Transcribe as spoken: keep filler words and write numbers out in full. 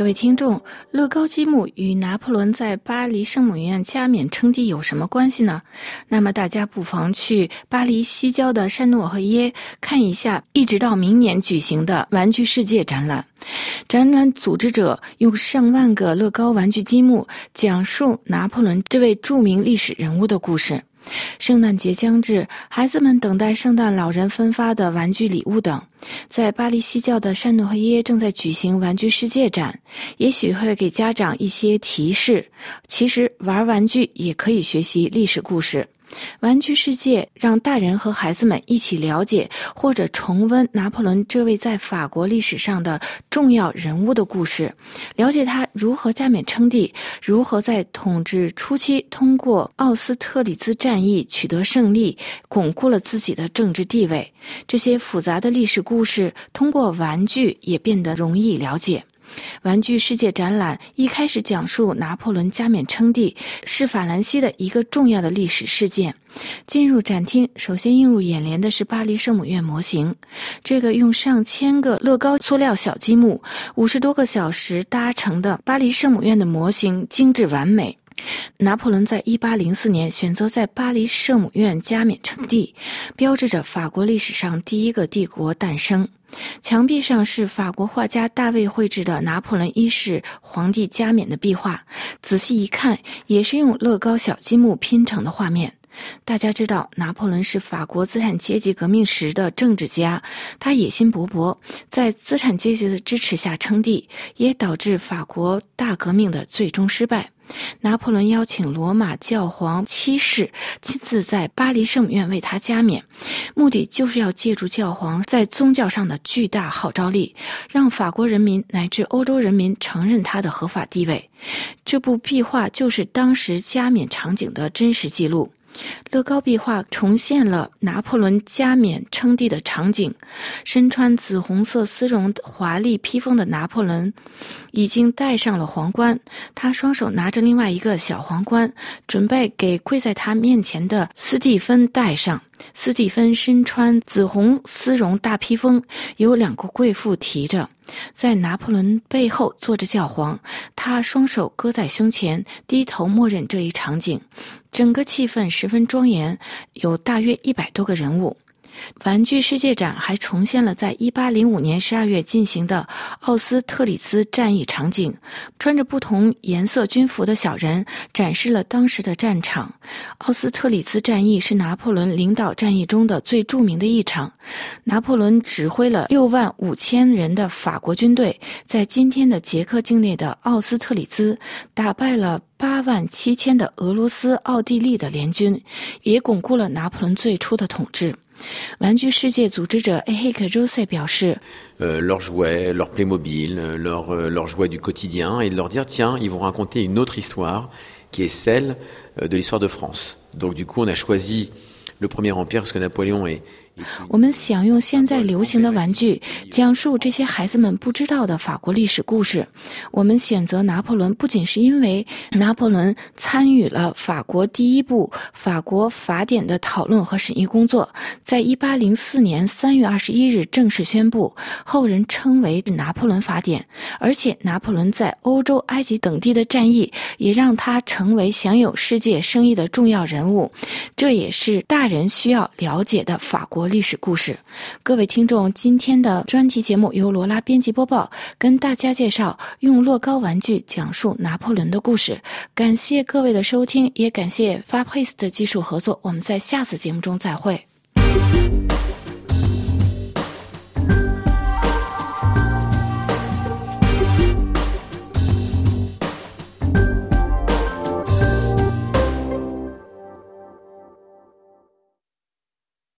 各位听众，乐高积木与拿破仑在巴黎圣母院加冕称帝有什么关系呢？那么大家不妨去巴黎西郊的山诺和耶看一下一直到明年举行的玩具世界展览。展览组织者用上万个乐高玩具积木讲述拿破仑这位著名历史人物的故事。圣诞节将至，孩子们等待圣诞老人分发的玩具礼物等。在巴黎西郊的山诺和耶正在举行玩具世界展，也许会给家长一些提示。其实玩玩具也可以学习历史故事。玩具世界让大人和孩子们一起了解或者重温拿破仑这位在法国历史上的重要人物的故事，了解他如何加冕称帝，如何在统治初期通过奥斯特里兹战役取得胜利，巩固了自己的政治地位。这些复杂的历史故事通过玩具也变得容易了解。玩具世界展览一开始讲述拿破仑加冕称帝是法兰西的一个重要的历史事件。进入展厅，首先映入眼帘的是巴黎圣母院模型。这个用上千个乐高塑料小积木五十多个小时搭成的巴黎圣母院的模型精致完美。拿破仑在一八零四年选择在巴黎圣母院加冕称帝，标志着法国历史上第一个帝国诞生。墙壁上是法国画家大卫绘制的拿破仑一世皇帝加冕的壁画，仔细一看也是用乐高小积木拼成的画面。大家知道拿破仑是法国资产阶级革命时的政治家，他野心勃勃，在资产阶级的支持下称帝，也导致法国大革命的最终失败。拿破仑邀请罗马教皇七世亲自在巴黎圣母院为他加冕，目的就是要借助教皇在宗教上的巨大号召力，让法国人民乃至欧洲人民承认他的合法地位。这部壁画就是当时加冕场景的真实记录。乐高壁画重现了拿破仑加冕称帝的场景，身穿紫红色丝绒华丽披风的拿破仑已经戴上了皇冠，他双手拿着另外一个小皇冠，准备给跪在他面前的斯蒂芬戴上。斯蒂芬身穿紫红丝绒大披风，有两个贵妇提着。在拿破仑背后坐着教皇，他双手搁在胸前，低头默认这一场景。整个气氛十分庄严，有大约一百多个人物。玩具世界展还重现了在一八零五年十二月进行的奥斯特里兹战役场景，穿着不同颜色军服的小人展示了当时的战场。奥斯特里兹战役是拿破仑领导战役中的最著名的一场，拿破仑指挥了六万五千人的法国军队，在今天的捷克境内的奥斯特里兹打败了八万七千的俄罗斯、奥地利的联军，也巩固了拿破仑最初的统治。玩具世界组织者 Eric José 表示， Euh, leurs jouets, leurs Playmobil, leurs, euh, leurs jouets du quotidien, et de leur dire tiens, ils vont raconter une autre histoire qui est celle euh, de l'histoire de France. Donc du coup, on a choisi le Premier Empire parce que Napoléon est 我们想用现在流行的玩具讲述这些孩子们不知道的法国历史故事。我们选择拿破仑不仅是因为拿破仑参与了法国第一部法国法典的讨论和审议工作，在一八零四年三月二十一日正式宣布，后人称为拿破仑法典，而且拿破仑在欧洲、埃及等地的战役也让他成为享有世界声誉的重要人物。这也是大人需要了解的法国历史故事。各位听众，今天的专题节目由罗拉编辑播报，跟大家介绍用乐高玩具讲述拿破仑的故事。感谢各位的收听，也感谢 Fabrice 的技术合作，我们在下次节目中再会。